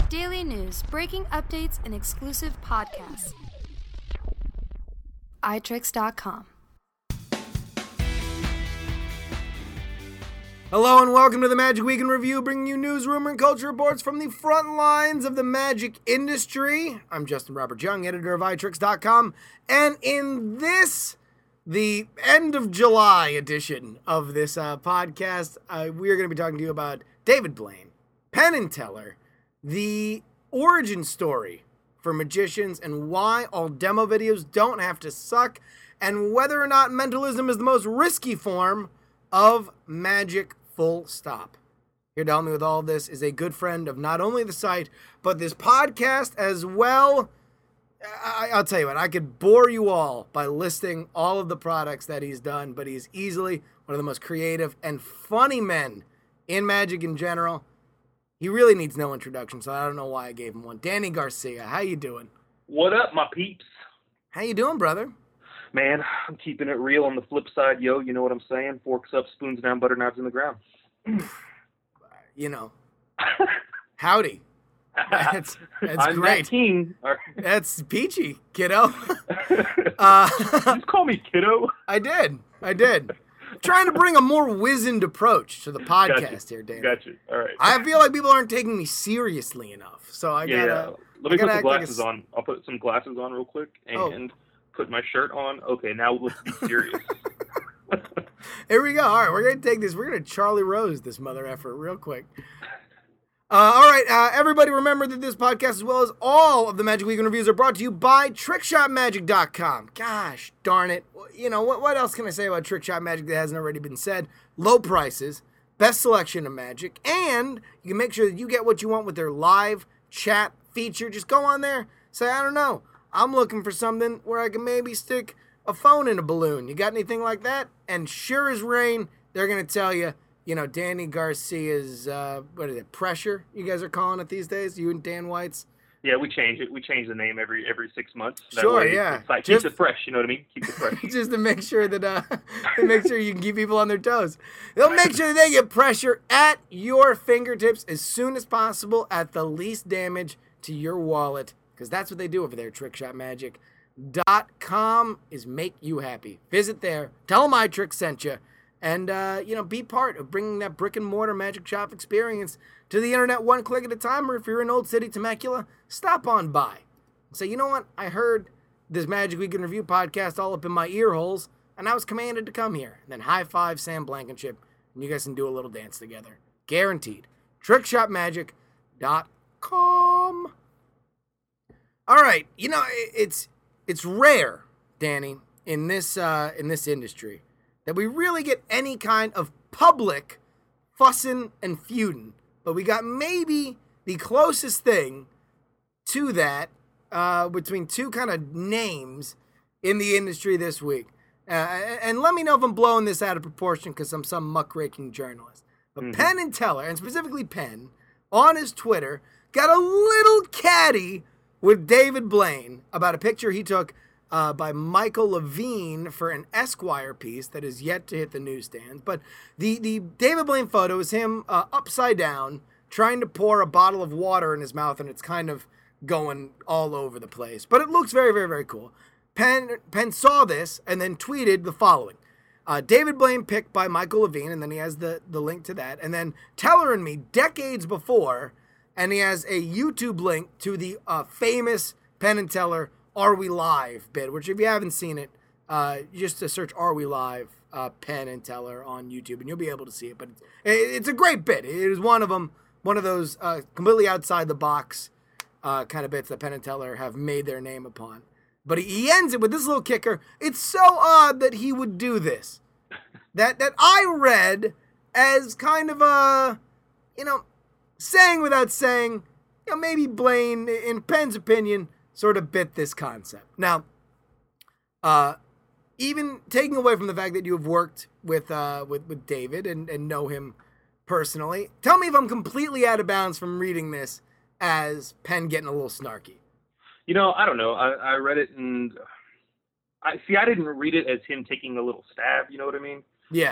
Daily news, breaking updates, and exclusive podcasts. iTricks.com. Hello and welcome to the Magic Week in Review, bringing you news, rumor, and culture reports from the front lines of the magic industry. I'm Justin Robert Young, editor of iTricks.com, and in this, the end of July edition of this podcast, we are going to be talking to you about David Blaine, Penn and Teller, the origin story for magicians and why all demo videos don't have to suck, and whether or not mentalism is the most risky form of magic, full stop. Here to help me with all of this is a good friend of not only the site, but this podcast as well. I'll tell you what, I could bore you all by listing all of the products that he's done, but he's easily one of the most creative and funny men in magic in general. He really needs no introduction, so I don't know why I gave him one. Danny Garcia, how you doing? What up, my peeps? How you doing, brother? Man, I'm keeping it real on the flip side, yo. You know what I'm saying? Forks up, spoons down, butter knives in the ground. You know. Howdy. That's I'm great. That king. That's peachy, kiddo. Just call me kiddo. I did. I'm trying to bring a more wizened approach to the podcast here, Danny. Gotcha. All right. I feel like people aren't taking me seriously enough, so I gotta. Let me put some glasses on. I'll put some glasses on real quick and put my shirt on. Okay, now let's be serious. Here we go. All right, we're going to take this. We're going to Charlie Rose this mother effort real quick. All right, everybody remember that this podcast, as well as all of the Magic Week in Reviews, are brought to you by TrickShotMagic.com. Gosh darn it. You know, what else can I say about TrickShot Magic that hasn't already been said? Low prices, best selection of magic, and you can make sure that you get what you want with their live chat feature. Just go on there, say, I don't know, I'm looking for something where I can maybe stick a phone in a balloon. You got anything like that? And sure as rain, they're going to tell you, you know, Danny Garcia's, what is it, Pressure, you guys are calling it these days, you and Dan White's? Yeah, we change it. We change the name every 6 months. That sure, way yeah. It's like, keep it fresh, you know what I mean? Keep it fresh. Just to make sure that, to make sure you can keep people on their toes. They'll make sure that they get pressure at your fingertips as soon as possible at the least damage to your wallet, because that's what they do over there, TrickShotMagic.com is make you happy. Visit there, tell them iTricks sent you, and, be part of bringing that brick and mortar magic shop experience to the internet one click at a time, or if you're in Old City Temecula, stop on by and say, you know what, I heard this Magic Week in Review podcast all up in my ear holes, and I was commanded to come here. And then high five Sam Blankenship, and you guys can do a little dance together. Guaranteed. TrickShotMagic.com. All right, you know, it's rare, Danny, in this industry that we really get any kind of public fussing and feuding, but we got maybe the closest thing to that between two kind of names in the industry this week. And let me know if I'm blowing this out of proportion because I'm some muckraking journalist. But Penn and Teller, and specifically Penn, on his Twitter, got a little catty with David Blaine about a picture he took by Michael Levine for an Esquire piece that is yet to hit the newsstands. But the David Blaine photo is him upside down, trying to pour a bottle of water in his mouth, and it's kind of going all over the place. But it looks very, very, very cool. Penn saw this and then tweeted the following. David Blaine picked by Michael Levine, and then he has the link to that. And then Teller and Me, decades before, and he has a YouTube link to the famous Penn and Teller Are We Live bit, which if you haven't seen it, just to search Are We Live Penn and Teller on YouTube, and you'll be able to see it. But it's a great bit. It is one of them, one of those completely outside the box kind of bits that Penn and Teller have made their name upon. But he ends it with this little kicker. It's so odd that he would do this. That I read as kind of a, saying without saying, maybe Blaine, in Penn's opinion, sort of bit this concept. Now, even taking away from the fact that you have worked with David and know him personally, tell me if I'm completely out of bounds from reading this as Penn getting a little snarky. I don't know. I read it and I didn't read it as him taking a little stab. You know what I mean? Yeah.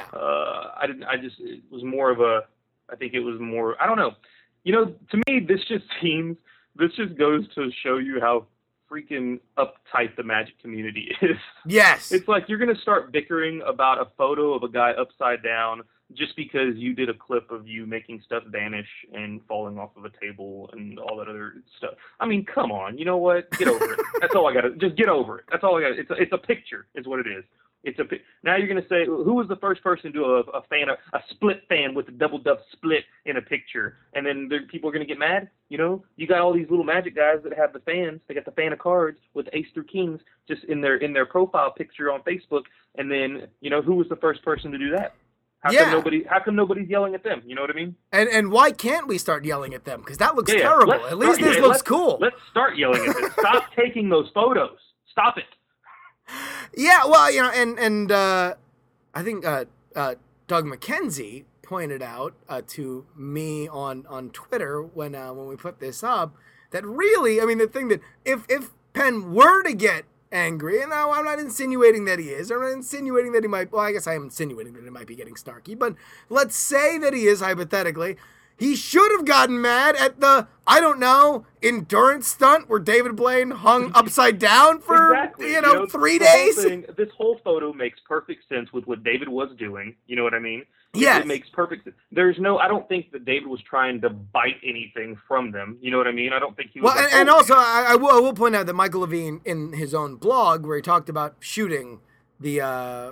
It was more of a, I think it was more, I don't know. To me, this just seems this just goes to show you how freaking uptight the Magic community is. Yes. It's like you're going to start bickering about a photo of a guy upside down just because you did a clip of you making stuff vanish and falling off of a table and all that other stuff. I mean, come on. You know what? Get over it. That's all I got to just get over it. That's all I got. It's a picture is what it is. Now you're going to say, who was the first person to do a split fan with a double dove split in a picture? And then people are going to get mad. You know, you got all these little Magic guys that have the fans. They got the fan of cards with ace through kings just in their profile picture on Facebook. And then, you know, who was the first person to do that? How come nobody's yelling at them? You know what I mean? And why can't we start yelling at them? Because that looks terrible. At least this looks cool. Let's start yelling at them. Stop taking those photos. Stop it. Yeah, well, you know, and I think Doug McKenzie pointed out to me on Twitter when we put this up that really, I mean, the thing that if Penn were to get angry, and I'm not insinuating that he is, I'm not insinuating that he might, well, I guess I am insinuating that he might be getting snarky, but let's say that he is, hypothetically, he should have gotten mad at the, I don't know, endurance stunt where David Blaine hung upside down for, exactly. 3 days. This whole photo makes perfect sense with what David was doing. You know what I mean? Yes. It makes perfect sense. I don't think that David was trying to bite anything from them. You know what I mean? I don't think he was. Well, and also, I will point out that Michael Levine, in his own blog, where he talked about shooting the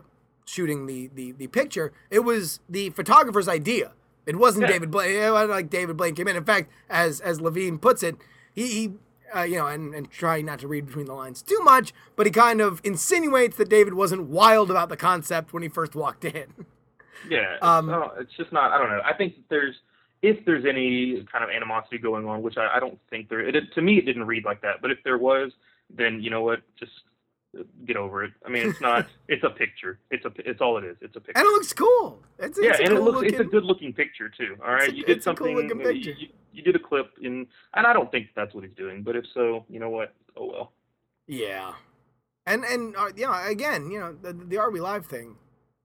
picture, it was the photographer's idea. It wasn't David Blaine. It wasn't like David Blaine came in. In fact, as Levine puts it, he and trying not to read between the lines too much, but he kind of insinuates that David wasn't wild about the concept when he first walked in. Yeah, it's just not. I don't know. I think if there's any kind of animosity going on, which I don't think there. To me, it didn't read like that. But if there was, then you know what? Just get over it. I mean, it's not. It's a picture. It's all it is. It's a picture. And it looks cool. It's it's a good looking picture too. All right, you did something. Cool looking picture. You did a clip, and I don't think that's what he's doing. But if so, you know what? Oh well. Yeah, and again, the RB Live thing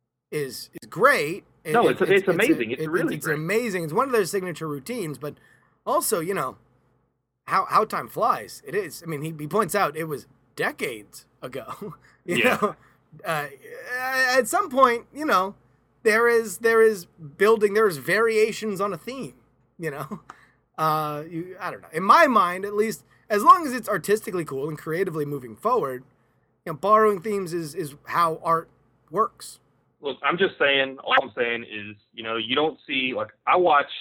is great. It's amazing. It's really it's great. amazing. It's one of their signature routines, but also, how time flies. It is. I mean, he points out it was decades ago. You know, at some point, there is variations on a theme. I don't know. In my mind, at least, as long as it's artistically cool and creatively moving forward, borrowing themes is how art works. Look, I'm just saying. All I'm saying is, you don't see like I watched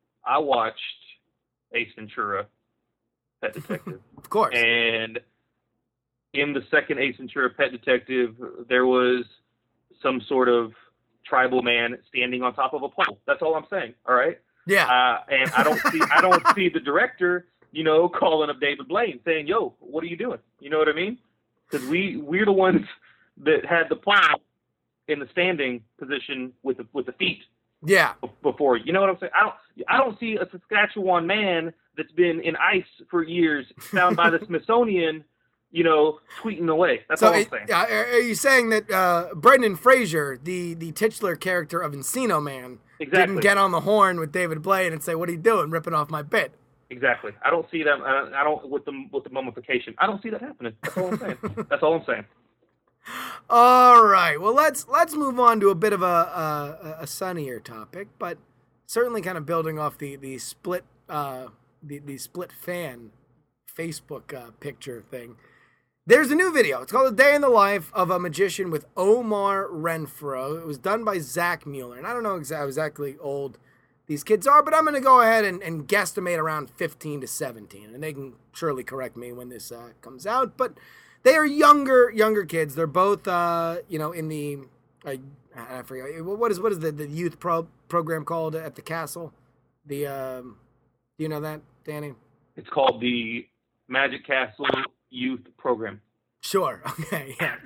Ace Ventura, Pet Detective, of course, and in the second Ace Ventura, Pet Detective, there was some sort of tribal man standing on top of a pole. That's all I'm saying. All right. Yeah. And I don't see the director, calling up David Blaine saying, "Yo, what are you doing?" You know what I mean? Because we're the ones that had the plow in the standing position with the feet. Yeah. Before, you know what I'm saying? I don't see a Saskatchewan man that's been in ice for years found by the Smithsonian, tweeting away. That's all I'm saying. Are you saying that Brendan Fraser, the titular character of Encino Man, didn't get on the horn with David Blaine and say, "What are you doing, ripping off my bit"? Exactly. I don't see them. I don't with the mummification. I don't see that happening. That's all I'm saying. That's all I'm saying. All right. Well, let's move on to a bit of a sunnier topic, but certainly kind of building off the split the split fan Facebook picture thing. There's a new video. It's called "A Day in the Life of a Magician" with Omar Renfro. It was done by Zach Mueller, and I don't know how exactly old these kids are, but I'm going to go ahead and guesstimate around 15 to 17, and they can surely correct me when this comes out. But they are younger kids. They're both, in the, I forget, what is the youth program called at the castle? Do you know that, Danny? It's called the Magic Castle Youth Program. Sure. Okay. Yeah.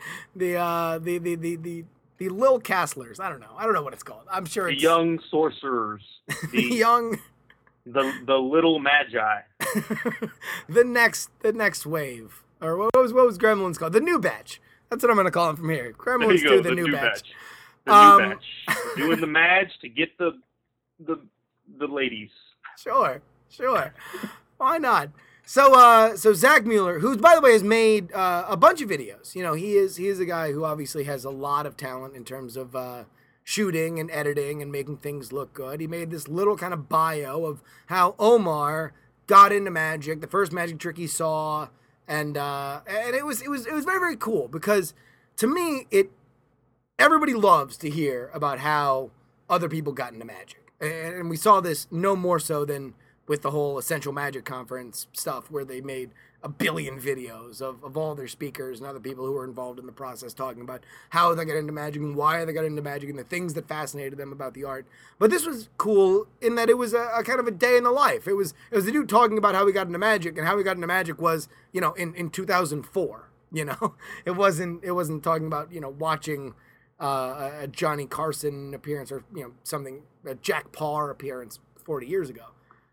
The Lil Castlers. I don't know what it's called. I'm sure it's the Young Sorcerers. The Little Magi. the next wave. Or what was Gremlins called? The New Batch. That's what I'm going to call them from here. Gremlins do the new batch. The new batch. Doing the Madge to get the ladies. Sure. Why not? So Zach Mueller, who by the way has made a bunch of videos. You know, he is a guy who obviously has a lot of talent in terms of shooting and editing and making things look good. He made this little kind of bio of how Omar got into magic, the first magic trick he saw, and it was very, very cool because to me everybody loves to hear about how other people got into magic, and we saw this no more so than with the whole Essential Magic Conference stuff where they made a billion videos of all their speakers and other people who were involved in the process talking about how they got into magic and why they got into magic and the things that fascinated them about the art. But this was cool in that it was a kind of a day in the life. It was a dude talking about how he got into magic, and how he got into magic was, you know, in 2004, you know. It wasn't talking about, you know, watching a Johnny Carson appearance or, you know, something, a Jack Paar appearance 40 years ago.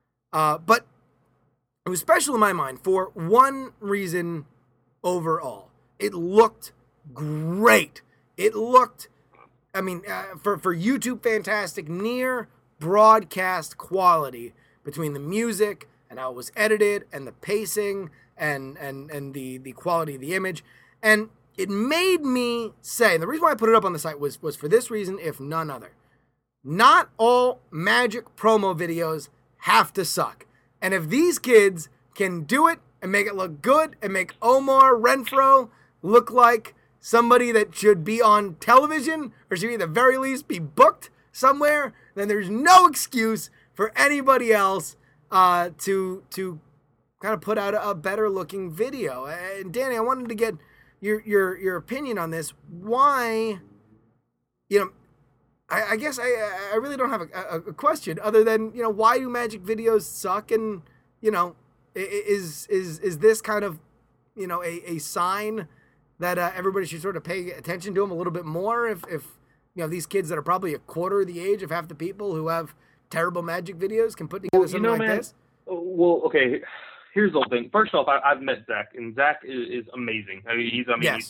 But it was special in my mind for one reason overall. It looked great. It looked, I mean, for YouTube, fantastic, near broadcast quality between the music and how it was edited and the pacing and the quality of the image. And it made me say, and the reason why I put it up on the site was for this reason, if none other. Not all magic promo videos have to suck. And if these kids can do it and make it look good and make Omar Renfro look like somebody that should be on television or should be at the very least be booked somewhere, then there's no excuse for anybody else to kind of put out a better looking video. And Danny, I wanted to get your opinion on this. Why, you know, I guess I really don't have a question other than, you know, why do magic videos suck? And, you know, is this kind of, you know, a sign that everybody should sort of pay attention to them a little bit more if you know, these kids that are probably a quarter of the age of half the people who have terrible magic videos can put together something like this? Well, okay. Here's the whole thing. First off, I've met Zach, and Zach is amazing. I mean, he's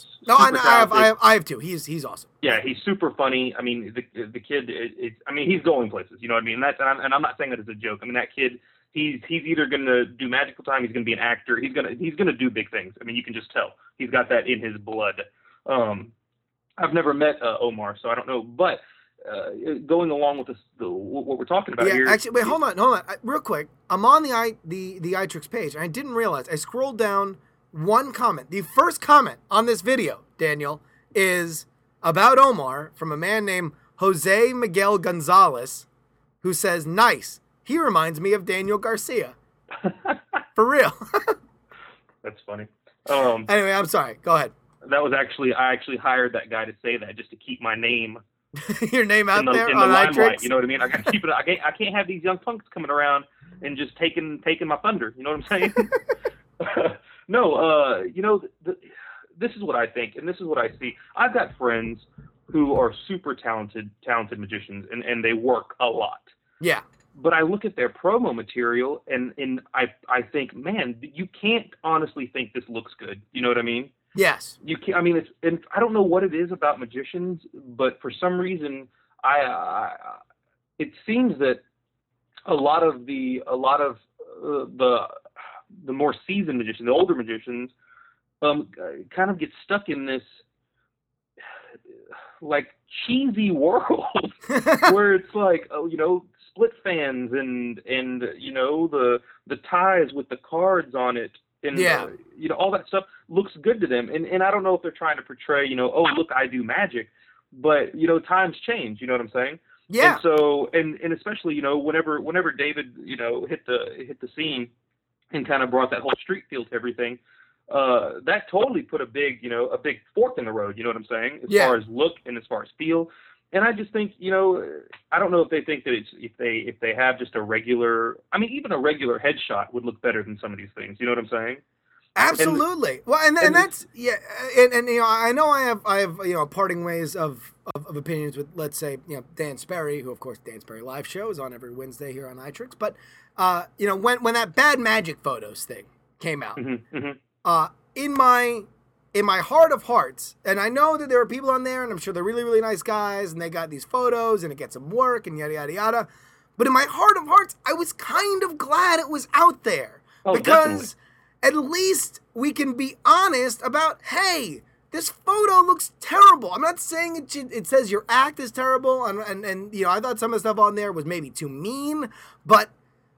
I have too. He's awesome. Yeah, he's super funny. I mean, the kid, I mean, he's going places. You know what I mean? And I'm not saying that as a joke. I mean, that kid, he's either going to do magical time, he's going to be an actor, he's going to do big things. I mean, you can just tell he's got that in his blood. I've never met Omar, so I don't know, but. Going along with this, what we're talking about here. Actually, wait, hold on, real quick. I'm on the iTricks page, and I didn't realize. I scrolled down one comment. The first comment on this video, Daniel, is about Omar from a man named Jose Miguel Gonzalez, who says, "Nice. He reminds me of Daniel Garcia." For real. That's funny. Anyway, I'm sorry. Go ahead. That was I actually hired that guy to say that just to keep my name. Your name out there in on the limelight, iTricks? you know what I mean? I got to keep it. I can't have these young punks coming around and just taking my thunder. You know what I'm saying? No, you know, this is what I think, and this is what I see. I've got friends who are super talented magicians, and they work a lot. Yeah. But I look at their promo material, and I think, man, you can't honestly think this looks good. You know what I mean? Yes. You can. I mean, and I don't know what it is about magicians, but for some reason, it seems that a lot of the more seasoned magicians, the older magicians, kind of get stuck in this like cheesy world where it's like, oh, you know, split fans and you know, the ties with the cards on it. And, you know, all that stuff looks good to them. And I don't know if they're trying to portray, you know, oh, look, I do magic. But, you know, times change. You know what I'm saying? Yeah. And so, and especially, you know, whenever David, you know, hit the scene and kind of brought that whole street feel to everything, that totally put a big fork in the road. You know what I'm saying? As far as look and as far as feel. And I just think, you know, I don't know if they think that if they have just a regular, I mean, even a regular headshot would look better than some of these things. You know what I'm saying? Absolutely. And that's, yeah. And, you know, I know I have, you know, parting ways of opinions with, let's say, you know, Dan Sperry, who of course Dan Sperry live show is on every Wednesday here on iTricks. But, you know, when that bad magic photos thing came out, in my heart of hearts, and I know that there are people on there, and I'm sure they're really, really nice guys, and they got these photos, and it gets them work, and yada, yada, yada. But in my heart of hearts, I was kind of glad it was out there. Oh, because, at least we can be honest about, hey, this photo looks terrible. I'm not saying it says your act is terrible, and you know, I thought some of the stuff on there was maybe too mean, but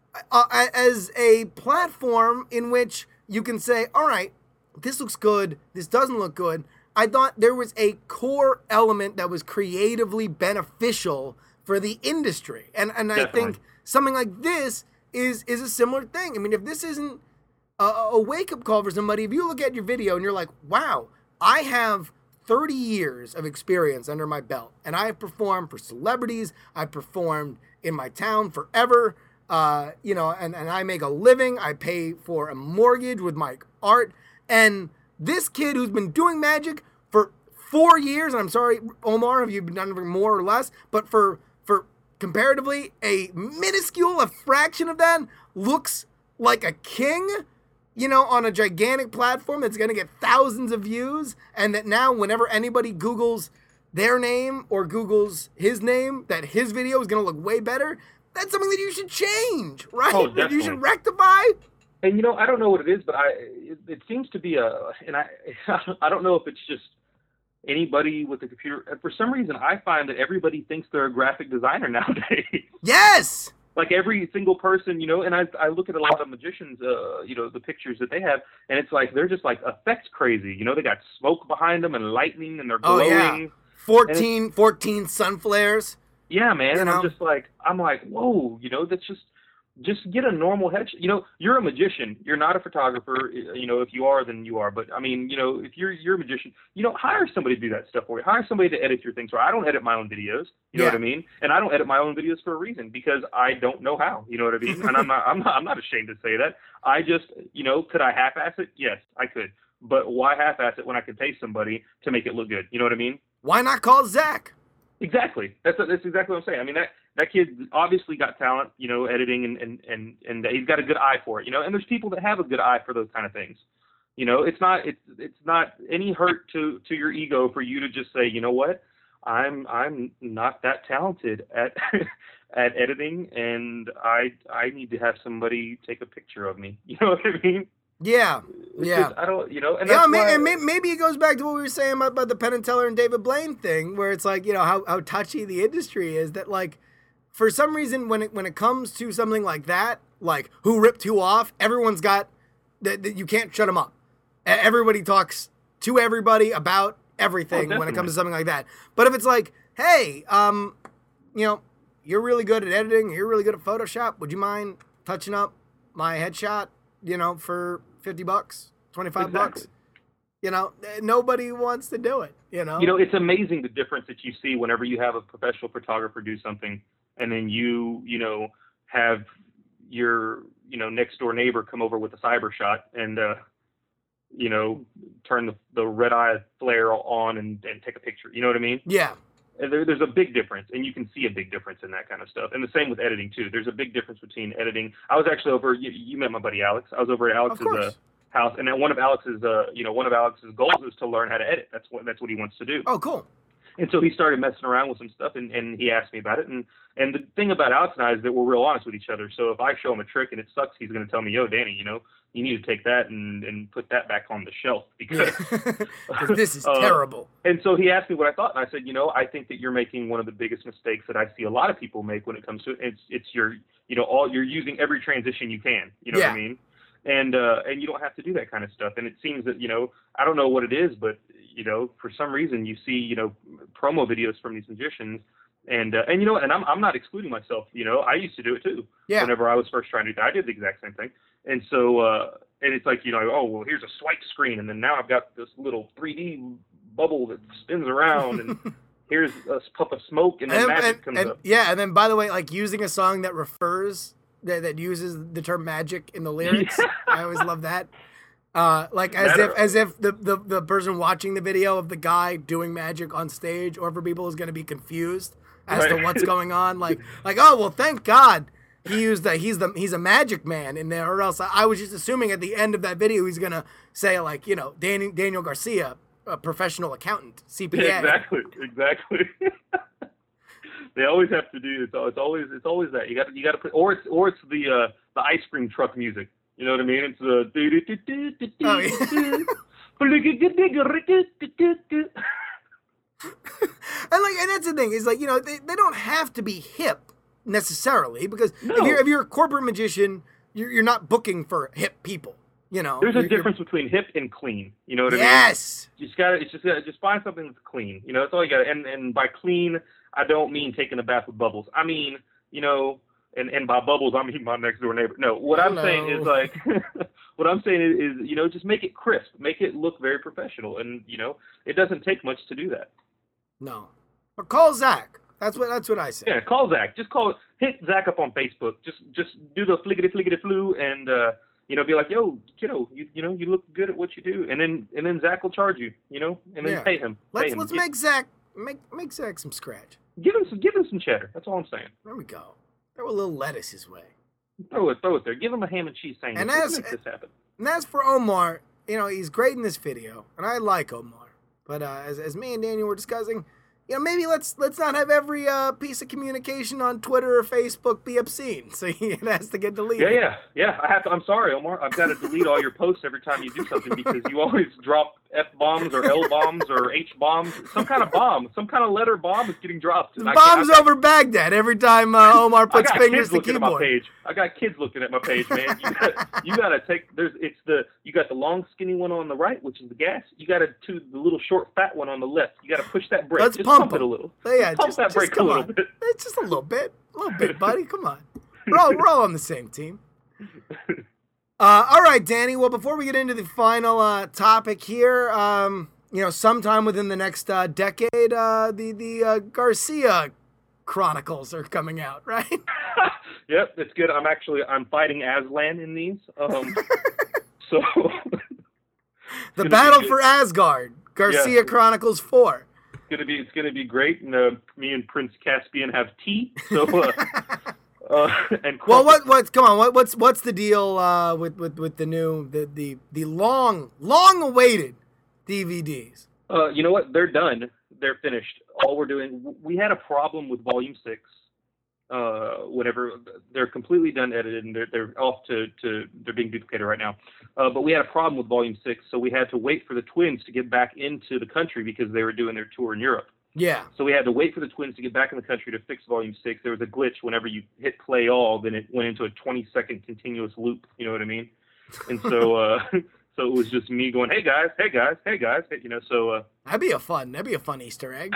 as a platform in which you can say, all right, this looks good, this doesn't look good, I thought there was a core element that was creatively beneficial for the industry. And I think something like this is a similar thing. I mean, if this isn't a wake-up call for somebody, if you look at your video and you're like, wow, I have 30 years of experience under my belt, and I have performed for celebrities, I've performed in my town forever, you know, and I make a living, I pay for a mortgage with my art, and this kid who's been doing magic for 4 years, and I'm sorry, Omar, if you've been done more or less, but for comparatively a minuscule, a fraction of that, looks like a king, you know, on a gigantic platform that's going to get thousands of views, and that now whenever anybody Googles their name or Googles his name, that his video is going to look way better. That's something that you should change, right? Oh, that you should rectify. And, you know, I don't know what it is, but it seems to be I don't know if it's just anybody with a computer. For some reason, I find that everybody thinks they're a graphic designer nowadays. Yes! Like every single person, you know, and I look at a lot of magicians, you know, the pictures that they have, and it's like they're just like effects crazy. You know, they got smoke behind them and lightning, and they're glowing. Oh, yeah. 14 sun flares. Yeah, man. You and know? I'm like, whoa, you know, that's just get a normal headshot. You know, you're a magician. You're not a photographer. You know, if you are, then you are. But I mean, you know, if you're a magician, you know, hire somebody to do that stuff for you. Hire somebody to edit your things. So I don't edit my own videos. You know what I mean? And I don't edit my own videos for a reason, because I don't know how. You know what I mean? And I'm not ashamed to say that. I just, you know, could I half-ass it? Yes, I could. But why half-ass it when I could pay somebody to make it look good? You know what I mean? Why not call Zach? Exactly. That's exactly what I'm saying. I mean, that kid obviously got talent, you know, editing, and he's got a good eye for it, you know. And there's people that have a good eye for those kind of things. You know, it's not any hurt to your ego for you to just say, you know what, I'm not that talented at at editing, and I need to have somebody take a picture of me. You know what I mean? Yeah, yeah. I don't, you know, and yeah, that's maybe it goes back to what we were saying about the Penn and Teller and David Blaine thing, where it's like, you know, how touchy the industry is. That, like, for some reason, when it comes to something like that, like who ripped who off, everyone's got that you can't shut them up. Everybody talks to everybody about everything when it comes to something like that. But if it's like, hey, you know, you're really good at editing, you're really good at Photoshop, would you mind touching up my headshot, you know, for $50, $25? You know, nobody wants to do it, you know? You know, it's amazing the difference that you see whenever you have a professional photographer do something, and then you know, have your, you know, next door neighbor come over with a cyber shot and, you know, turn the red eye flare on and take a picture. You know what I mean? Yeah. And there's a big difference, and you can see a big difference in that kind of stuff. And the same with editing too. There's a big difference between editing. I was actually over. You met my buddy Alex. I was over at Alex's house, and then one of Alex's goals is to learn how to edit. That's what he wants to do. Oh, cool. And so he started messing around with some stuff, and he asked me about it. And the thing about Alex and I is that we're real honest with each other. So if I show him a trick and it sucks, he's going to tell me, yo, Danny, you know, you need to take that and put that back on the shelf, because this is terrible. And so he asked me what I thought, and I said, you know, I think that you're making one of the biggest mistakes that I see a lot of people make when it comes to it. It's your, you know, you're using every transition you can. You know what I mean? And you don't have to do that kind of stuff. And it seems that, you know, I don't know what it is, but, you know, for some reason you see, you know, promo videos from these magicians, and you know, and I'm not excluding myself. You know, I used to do it too. Yeah. Whenever I was first trying to do that, I did the exact same thing. And so, and it's like, you know, oh, well, here's a swipe screen, and then now I've got this little 3D bubble that spins around, and here's a puff of smoke, and then magic comes up. Yeah, and then, by the way, like using a song that that uses the term magic in the lyrics. Yeah. I always love that. Like as if the person watching the video of the guy doing magic on stage or for people is going to be confused as to what's going on. Like, oh, well, thank God he used he's a magic man in there, or else I was just assuming at the end of that video he's going to say, like, you know, Daniel Garcia, a professional accountant, CPA. Yeah, exactly. They always have to do. It's always that you got to put, or it's the ice cream truck music. You know what I mean? It's the Oh, yeah. And that's the thing is like, you know, they don't have to be hip necessarily, because No. if you're a corporate magician, you're not booking for hip people. You know, There's a difference between hip and clean. You know what I mean? Yes. You just find something that's clean. You know, that's all you got. And by clean, I don't mean taking a bath with bubbles. I mean, you know, and by bubbles, I mean my next door neighbor. No, what I'm saying is like, what I'm saying is, you know, just make it crisp, make it look very professional, and you know, it doesn't take much to do that. No, or call Zach. That's what I say. Yeah, call Zach. Just hit Zach up on Facebook. Just do the fliggity flu, and you know, be like, yo, kiddo, you know, you look good at what you do, and then Zach will charge you, you know, and then pay him. Let's make Zach make Zach some scratch. Give him some cheddar. That's all I'm saying. There we go. Throw a little lettuce his way. Throw it there. Give him a ham and cheese sandwich. And Let's make this happen. And as for Omar, you know, he's great in this video, and I like Omar. But as me and Daniel were discussing, you know, maybe let's not have every piece of communication on Twitter or Facebook be obscene, so it has to get deleted. Yeah. I'm sorry, Omar. I've got to delete all your posts every time you do something because you always drop F-bombs or L-bombs or H-bombs. Some kind of bomb, some kind of letter bomb is getting dropped. Bombs over Baghdad every time Omar puts fingers to keyboard. I got kids looking at my page, man. You gotta take. You got the long skinny one on the right, which is the gas. You got the little short fat one on the left. You got to push that brake. Let's just pump it a little. Yeah, pump that brake a little bit. It's just a little bit, buddy. Come on, we're all on the same team. All right, Danny. Well, before we get into the final topic here, you know, sometime within the next decade, the Garcia Chronicles are coming out, right? Yep, it's good. I'm fighting Aslan in these. So the battle for Asgard, Garcia Chronicles 4. It's gonna be great. And me and Prince Caspian have tea. So. And well, what's the deal with the new the long awaited DVDs? You know what? They're done. They're finished. All we're doing. We had a problem with Volume 6. Whatever, they're completely done edited and they're off to they're being duplicated right now. But we had a problem with Volume 6, so we had to wait for the twins to get back into the country because they were doing their tour in Europe. Yeah. So we had to wait for the twins to get back in the country to fix Volume 6. There was a glitch whenever you hit play all, then it went into a 20-second continuous loop. You know what I mean? And so so it was just me going, hey guys, you know. So that'd be a fun Easter egg.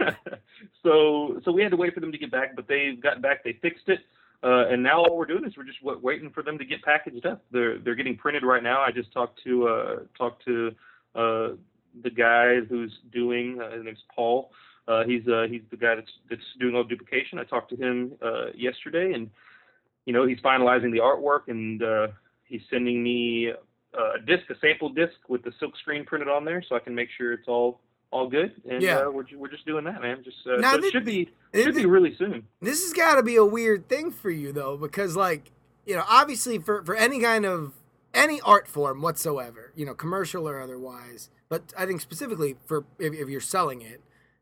So we had to wait for them to get back, but they've gotten back. They fixed it, and now all we're doing is we're just waiting for them to get packaged up. They're getting printed right now. I just talked to the guy who's doing. His name's Paul. He's the guy that's doing all duplication. I talked to him yesterday, and you know he's finalizing the artwork, and he's sending me a sample disc with the silk screen printed on there, so I can make sure it's all good. And we're just doing that, man. Just so it should be really soon. This has got to be a weird thing for you though, because like, you know, obviously for any kind of any art form whatsoever, you know, commercial or otherwise, but I think specifically for if you're selling it,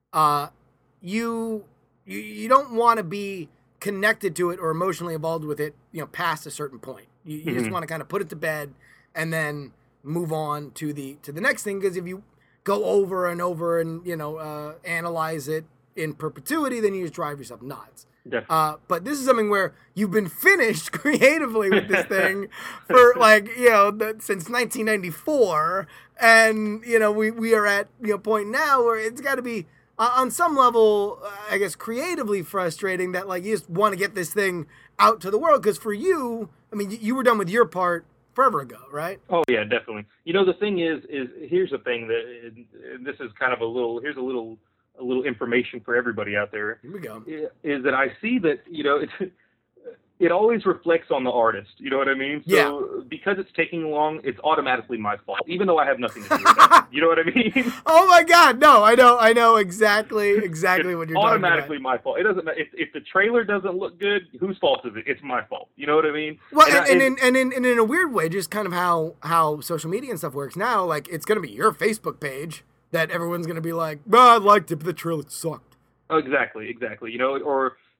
you don't want to be connected to it or emotionally involved with it, you know, past a certain point. You just want to kind of put it to bed and then move on to the next thing, because if you go over and over and, you know, analyze it in perpetuity, then you just drive yourself nuts. But this is something where you've been finished creatively with this thing for like, you know, since 1994. And, you know, we are at, you know, point now where it's got to be on some level, I guess, creatively frustrating that like you just want to get this thing out to the world. Because for you, I mean, you were done with your part forever ago, right? Oh yeah, definitely. You know, the thing is here's the thing that this is kind of a little information for everybody out there. Here we go. Is that I see that, you know, it always reflects on the artist. You know what I mean? So because it's taking long, it's automatically my fault, even though I have nothing to do with that. You know what I mean? Oh my God, no, I know exactly what you're talking about. Automatically my fault. It doesn't matter if the trailer doesn't look good. Whose fault is it? It's my fault. You know what I mean? Well, and in a weird way, just kind of how social media and stuff works now. Like it's gonna be your Facebook page that everyone's gonna be like, "Well, I liked it, but the trailer sucked." Oh, exactly. You know, or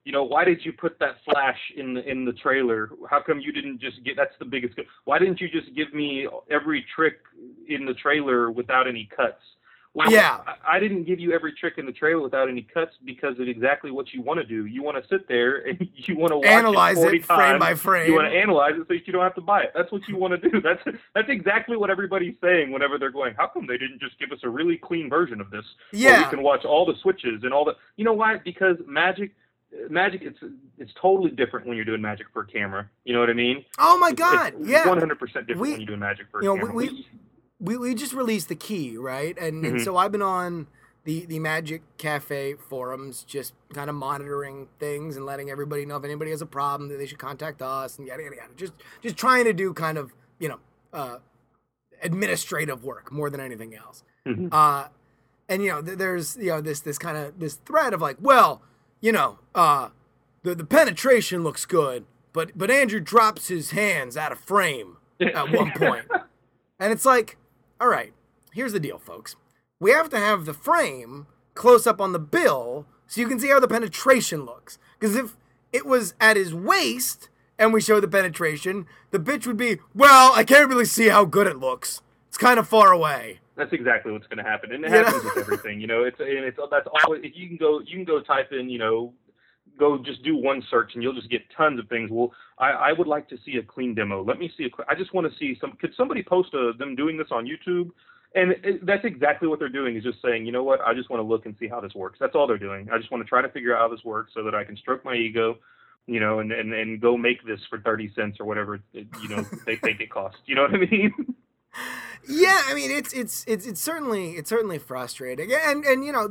why did you put that flash in the trailer? How come you didn't just get? That's the biggest. Why didn't you just give me every trick in the trailer without any cuts? Well, yeah, I didn't give you every trick in the trailer without any cuts because of exactly what you want to do. You want to sit there and you want to watch analyze it 40 it frame times. by frame. You want to analyze it so you don't have to buy it. That's what you want to do. That's exactly what everybody's saying whenever they're going, how come they didn't just give us a really clean version of this? Yeah. Where we can watch all the switches and all the. You know why? Because Magic, it's totally different when you're doing Magic for a camera. You know what I mean? Oh my God! It's yeah, 100% different when you're doing Magic for a camera. We just released the key, right? And Mm-hmm. and so I've been on the Magic Cafe forums, just kind of monitoring things and letting everybody know if anybody has a problem that they should contact us and yada yada yada. Just trying to do kind of administrative work more than anything else. Mm-hmm. And there's this kind of this thread of like, well, the penetration looks good, but Andrew drops his hands out of frame at one point. And it's like, all right, here's the deal, folks. We have to have the frame close up on the bill so you can see how the penetration looks. Because if it was at his waist and we show the penetration, the bitch would be, well, I can't really see how good it looks. It's kind of far away. That's exactly what's going to happen, and it happens with everything. That's always. You can go type in, go just do one search, and you'll just get tons of things. Well, I would like to see a clean demo. Let me see I just want to see some. Could somebody post them doing this on YouTube? And that's exactly what they're doing, is just saying, you know what, I just want to look and see how this works. That's all they're doing. I just want to try to figure out how this works so that I can stroke my ego, and go make this for 30 cents or whatever, they think it costs. You know what I mean? Yeah, I mean it's certainly frustrating, and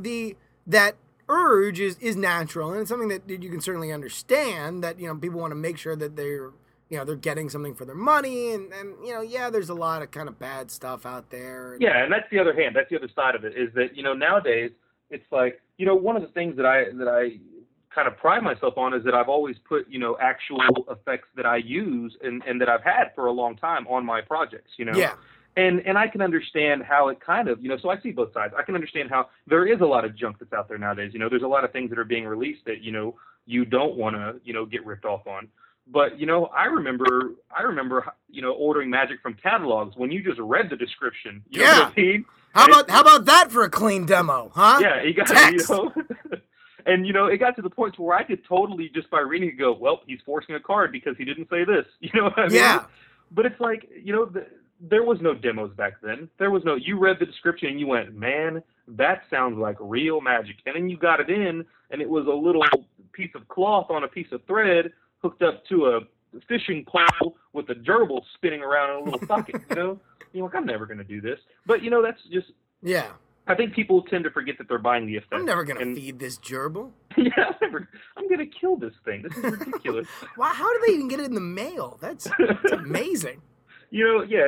that urge is natural, and it's something that you can certainly understand, that people want to make sure that they're getting something for their money, and there's a lot of kind of bad stuff out there. Yeah, and that's the other hand. That's the other side of it, is that nowadays it's like one of the things that I kind of pride myself on is that I've always put actual effects that I use and that I've had for a long time on my projects. Yeah. And I can understand how it kind of, so I see both sides. I can understand how there is a lot of junk that's out there nowadays. There's a lot of things that are being released that, you don't want to, get ripped off on. But, I remember, ordering Magic from catalogs when you just read the description. You know what I mean? How about that for a clean demo, huh? Yeah, you got Text. And, it got to the point where I could totally, just by reading it, go, well, he's forcing a card because he didn't say this. You know what I mean? Yeah. But it's like, there was no demos back then. You read the description and you went, man, that sounds like real Magic. And then you got it in, and it was a little piece of cloth on a piece of thread hooked up to a fishing pole with a gerbil spinning around in a little socket, You're like, I'm never going to do this. But, that's just... Yeah. I think people tend to forget that they're buying the effect. I'm never going to feed this gerbil. Yeah, I'm going to kill this thing. This is ridiculous. Wow, how do they even get it in the mail? That's amazing. Yeah,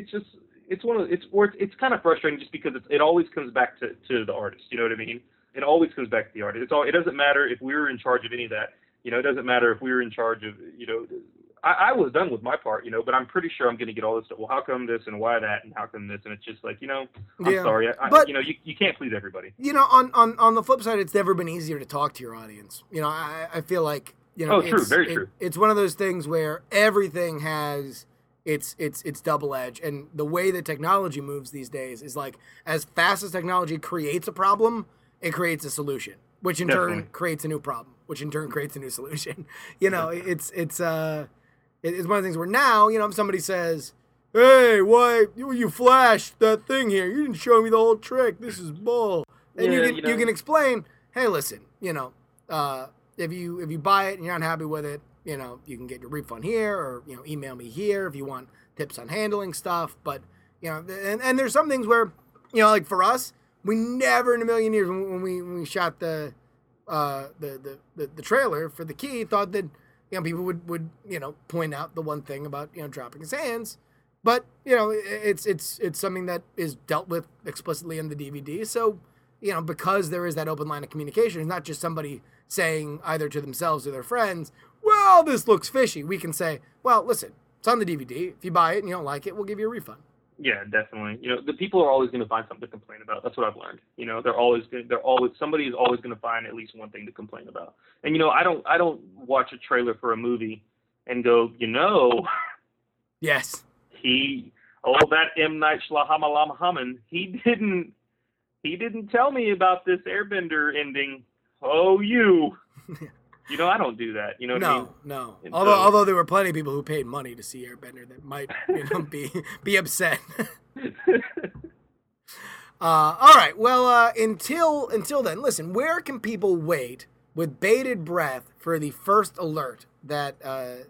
it's kind of frustrating just because it always comes back to the artist. You know what I mean? It always comes back to the artist. It doesn't matter if we were in charge of any of that. It doesn't matter if we were in charge of, I was done with my part, but I'm pretty sure I'm going to get all this stuff. Well, how come this and why that and how come this? And it's just like, I'm sorry. But, you can't please everybody. On the flip side, it's never been easier to talk to your audience. I feel like, true, very true. It's one of those things where everything has it's double edged, and the way that technology moves these days is like, as fast as technology creates a problem, it creates a solution, which in turn creates a new problem, which in turn creates a new solution. It's one of the things where now, if somebody says, hey, why you flashed that thing here? You didn't show me the whole trick. This is bull. And you can explain, hey, listen, if you buy it and you're not happy with it, you can get your refund here, or, email me here if you want tips on handling stuff. But, and there's some things where, like for us, we never in a million years when we shot the trailer for the key thought that, people would point out the one thing about, dropping his hands. But, it's something that is dealt with explicitly in the DVD. So, because there is that open line of communication, it's not just somebody saying either to themselves or their friends, well, this looks fishy. We can say, well, listen, it's on the DVD. If you buy it and you don't like it, we'll give you a refund. Yeah, definitely. The people are always going to find something to complain about. That's what I've learned. Somebody is always going to find at least one thing to complain about. And I don't watch a trailer for a movie and go, Yes. that M Night Shyamalan, he didn't tell me about this Airbender ending. Oh, you. I don't do that. You know what I mean? No. Although there were plenty of people who paid money to see Airbender that might, be upset. All right. Well, until then, listen. Where can people wait with bated breath for the first alert that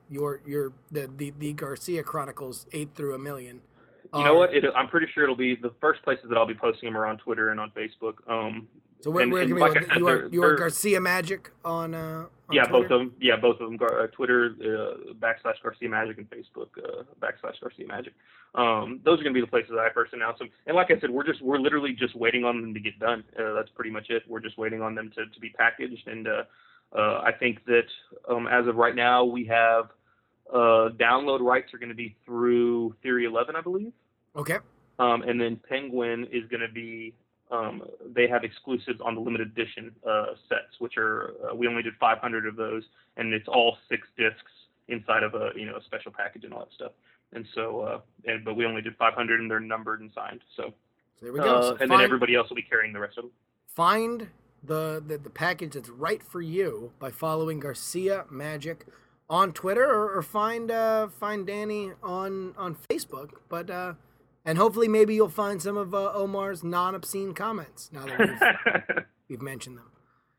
the Garcia Chronicles 8 through a million? You know what? I'm pretty sure it'll be the first places that I'll be posting them are on Twitter and on Facebook. So where can we? Like you are Garcia Magic on yeah, Twitter? both of them. Yeah, both of them. Twitter / Garcia Magic and Facebook / Garcia Magic. Those are going to be the places that I first announce them. And like I said, we're literally just waiting on them to get done. That's pretty much it. We're just waiting on them to be packaged. And I think that as of right now, we have download rights are going to be through Theory 11, I believe. Okay. And then Penguin is going to be. They have exclusives on the limited edition sets, which are we only did 500 of those, and it's all 6 discs inside of a special package and all that stuff. And so, but we only did 500, and they're numbered and signed. So there we go. And then everybody else will be carrying the rest of them. Find the package that's right for you by following Garcia Magic on Twitter, or find Danny on Facebook. But and hopefully maybe you'll find some of Omar's non-obscene comments now that we've mentioned them.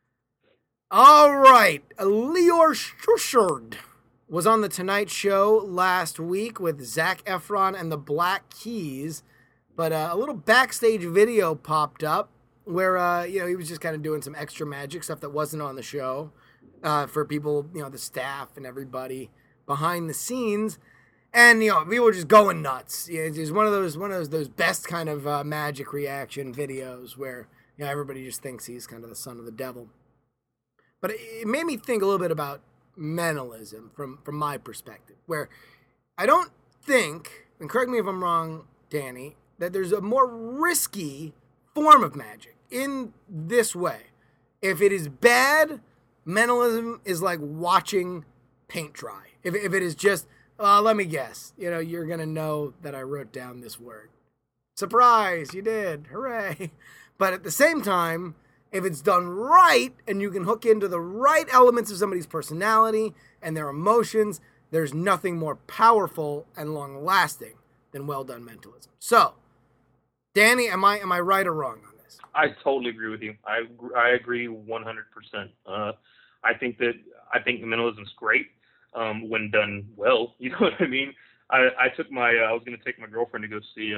All right. Lior Schuchard was on The Tonight Show last week with Zac Efron and the Black Keys, but a little backstage video popped up where, he was just kind of doing some extra magic stuff that wasn't on the show for people, the staff and everybody behind the scenes. And people were just going nuts. It's just one of those best kind of magic reaction videos where everybody just thinks he's kind of the son of the devil. But it made me think a little bit about mentalism from my perspective, where I don't think, and correct me if I'm wrong, Danny, that there's a more risky form of magic in this way. If it is bad, mentalism is like watching paint dry. If it is just let me guess. You're going to know that I wrote down this word. Surprise, you did. Hooray. But at the same time, if it's done right and you can hook into the right elements of somebody's personality and their emotions, there's nothing more powerful and long-lasting than well-done mentalism. So, Danny, am I right or wrong on this? I totally agree with you. I agree 100%. I think mentalism is great. When done well, you know what I mean? I was going to take my girlfriend to go see,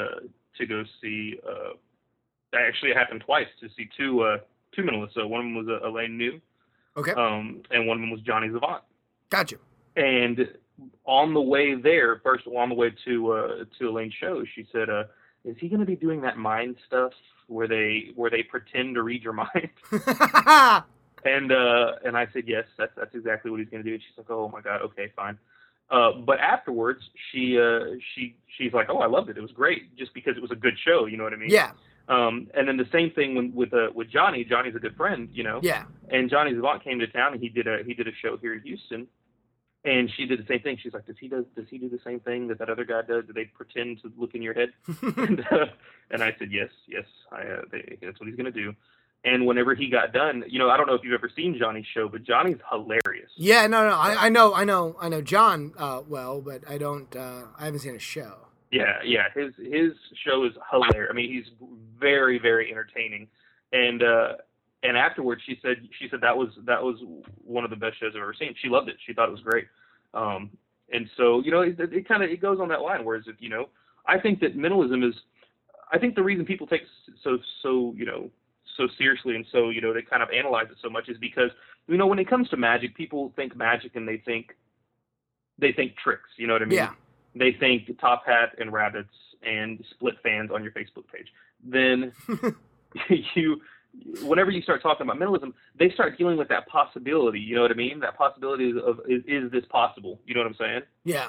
actually it happened twice, to see two mentalists. So one of them was Elaine New. Okay. And one of them was Johnny Zavant. Gotcha. And on the way there, on the way to Elaine's show, she said, is he going to be doing that mind stuff where they pretend to read your mind? And I said, yes, that's exactly what he's going to do. And she's like, oh my God, okay, fine. But afterwards, she's like, oh, I loved it. It was great, just because it was a good show. You know what I mean? Yeah. And then the same thing with Johnny. Johnny's a good friend, Yeah. And Johnny Zavant came to town, and he did a show here in Houston, and she did the same thing. She's like, does he do the same thing that other guy does? Do they pretend to look in your head? and I said, yes, that's what he's going to do. And whenever he got done, I don't know if you've ever seen Johnny's show, but Johnny's hilarious. Yeah, no, I know John well, but I haven't seen a show. Yeah, his show is hilarious. I mean, he's very, very entertaining. And afterwards, she said that was one of the best shows I've ever seen. She loved it. She thought it was great. And so it goes on that line. Whereas I think that mentalism is, I think the reason people take so seriously and so they kind of analyze it so much is because when it comes to magic, people think magic and they think tricks. You know what I mean? Yeah. They think top hat and rabbits and split fans on your Facebook page. Then whenever you start talking about mentalism, they start dealing with that possibility. You know what I mean? That possibility of is this possible? You know what I'm saying? Yeah.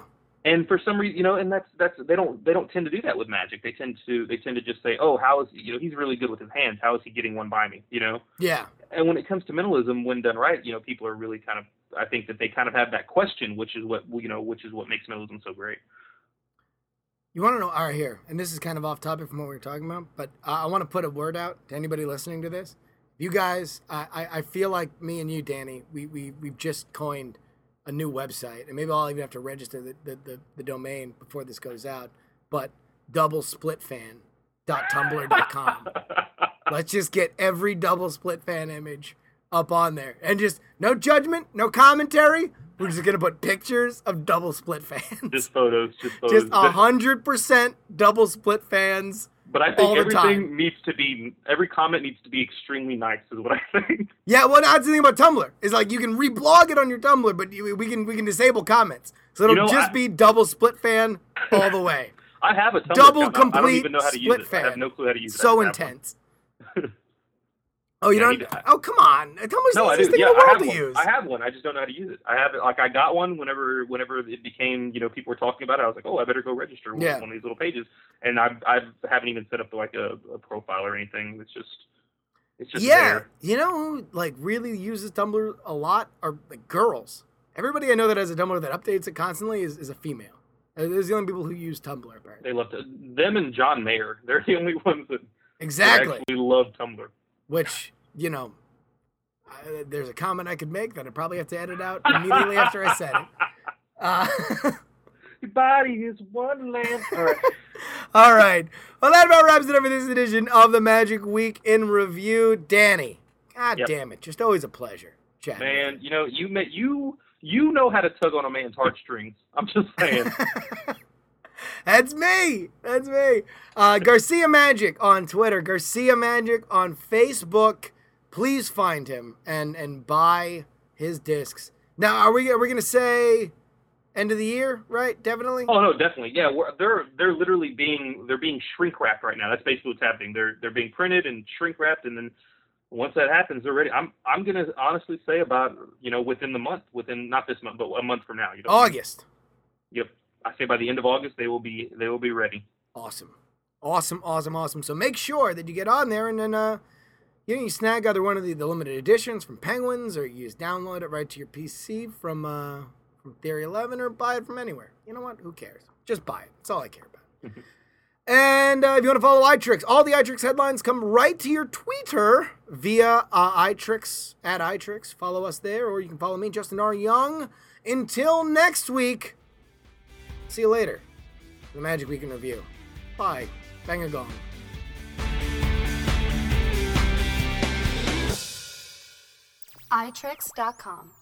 And for some reason, and that's they don't tend to do that with Magic. They tend to just say, oh, how is he's really good with his hands. How is he getting one by me? Yeah. And when it comes to minimalism, when done right, people are really kind of, I think that they kind of have that question, which is what makes minimalism so great. You want to know? All right, here, and this is kind of off topic from what we were talking about, but I want to put a word out to anybody listening to this. You guys, I feel like me and you, Danny, we've just coined a new website, and maybe I'll even have to register the domain before this goes out, but doublesplitfan.tumblr.com. Let's just get every double split fan image up on there, and just no judgment, no commentary. We're just going to put pictures of double split fans. Just photos. Just 100% double split fans. But I think every comment needs to be extremely nice, is what I think. Yeah, well, that's the thing about Tumblr. Is like you can reblog it on your Tumblr, but we can disable comments. So it'll be double split fan all the way. I have a Tumblr double account. complete I don't even know how to use it. fan. I have no clue how to use it. So intense. Oh, you don't? Oh, come on. Tumblr's the easiest thing in the world to use. I have one. I just don't know how to use it. I have it. Like, I got one whenever it became, people were talking about it. I was like, oh, I better go register with one of these little pages. And I haven't even set up like a profile or anything. It's just there. You know who like really uses Tumblr a lot are like girls. Everybody I know that has a Tumblr that updates it constantly is a female. Those are the only people who use Tumblr, apparently. They love them and John Mayer. They're the only ones that actually love Tumblr. Which, there's a comment I could make that I probably have to edit out immediately after I said it. Your body is one lamp. All right. All right. Well, that about wraps it up for this edition of the Magic Week in Review. Danny, damn it. Just always a pleasure chatting. Man, you know how to tug on a man's heartstrings. I'm just saying. That's me. Garcia Magic on Twitter. Garcia Magic on Facebook. Please find him and buy his discs. Now, are we going to say end of the year? Right? Definitely. Oh no, definitely. Yeah, they're literally being shrink wrapped right now. That's basically what's happening. They're being printed and shrink wrapped, and then once that happens, they're ready. I'm going to honestly say about within the month, not this month, but a month from now. August. Yep. I say by the end of August they will be ready. Awesome. So make sure that you get on there and then you snag either one of the limited editions from Penguins, or you just download it right to your PC from Theory 11, or buy it from anywhere. You know what? Who cares? Just buy it. That's all I care about. And if you want to follow iTricks, all the iTricks headlines come right to your Twitter via iTricks, @iTricks. Follow us there, or you can follow me, Justin R. Young. Until next week. See you later. The Magic Week in Review. Bye. Bang a gong. iTricks.com